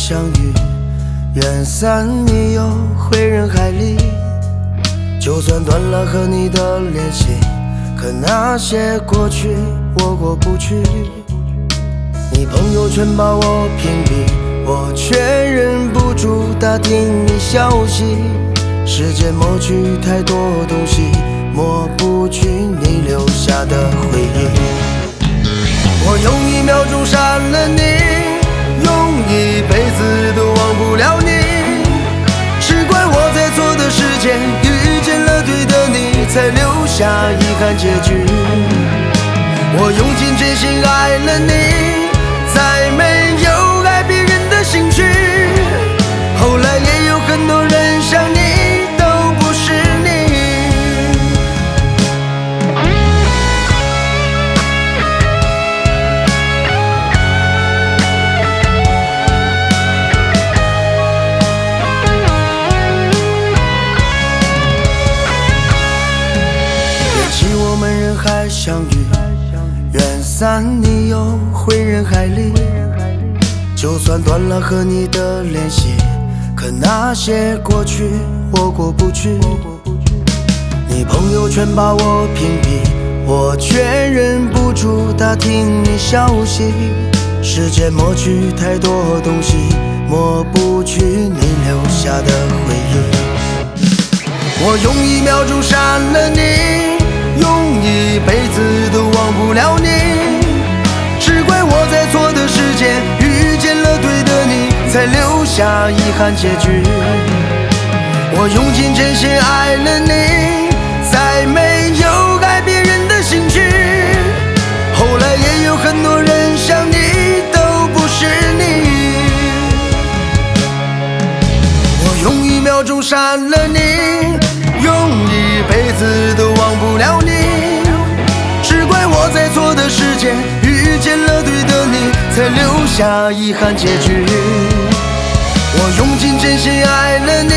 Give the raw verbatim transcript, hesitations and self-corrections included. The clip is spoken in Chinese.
相遇，远散你又回人海里。就算断了和你的联系，可那些过去我过不去。你朋友圈把我屏蔽，我却忍不住打听你消息。时间抹去太多东西，抹不去你留下的回忆。我用一秒钟删了你，用一辈子都忘不了你。是怪我在错的时间遇见了对的你，才留下遗憾结局。我用尽真心爱了你，再没有爱别人的兴趣。后来也有很多人想你，都不是你。缘起我们人海相遇，远散你又回人海里。就算断了和你的联系，可那些过去我过不去。你朋友圈把我屏蔽，我却忍不住打听你消息。时间抹去太多东西，抹不去你留下的回忆。我用一秒钟删了你，用一辈子都忘不了你。是怪我在错的时间遇见了对的你，才留下遗憾结局。我用尽真心爱了你，再没有爱别人的兴趣。后来也有很多人想你，都不是你。我用一秒钟删了你，用一辈子都忘不了你。是怪我在错的时间遇见了对的你，才留下遗憾结局。我用尽真心爱了你，